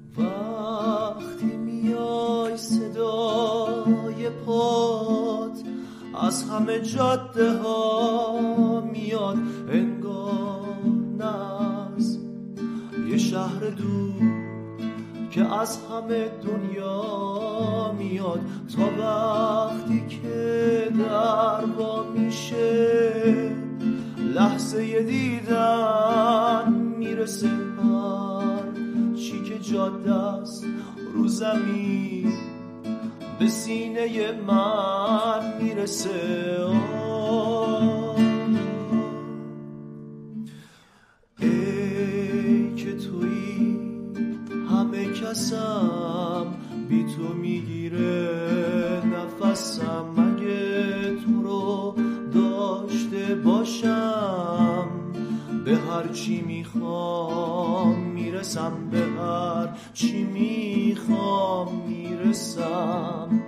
وقتی میای صدای پات از همه جاده ها میاد، انگار ناز یه شهر دور که از همه دنیا میاد. تا وقتی که در وا میشه لحظه دیدن میرسه، هر چی که جاده است رو زمین به سینه من میرسه. ای که تویی همه کسم، بی تو میگیره نفسم. مگه تو رو داشته باشم به هر چی میخوام میرسم، به هر چی میخوام میرسم.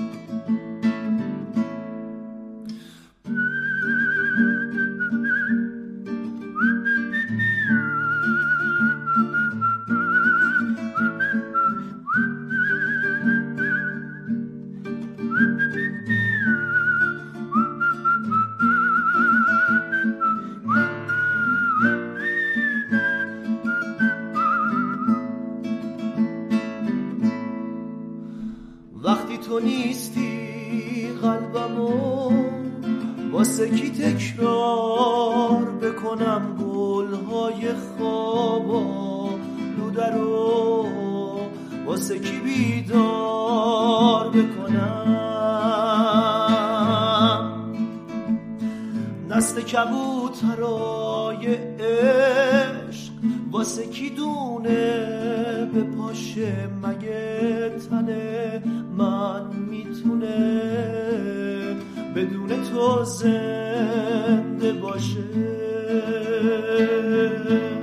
وقتی تو نیستی قلبمو واسه کی تکرار بکنم، گلهای خوابا لوده رو واسه کی بیدار بکنم. نسل کبوترای عشق واسه کی دونه بپاشه، مگه تنه من میتونه بدون تو زنده باشه؟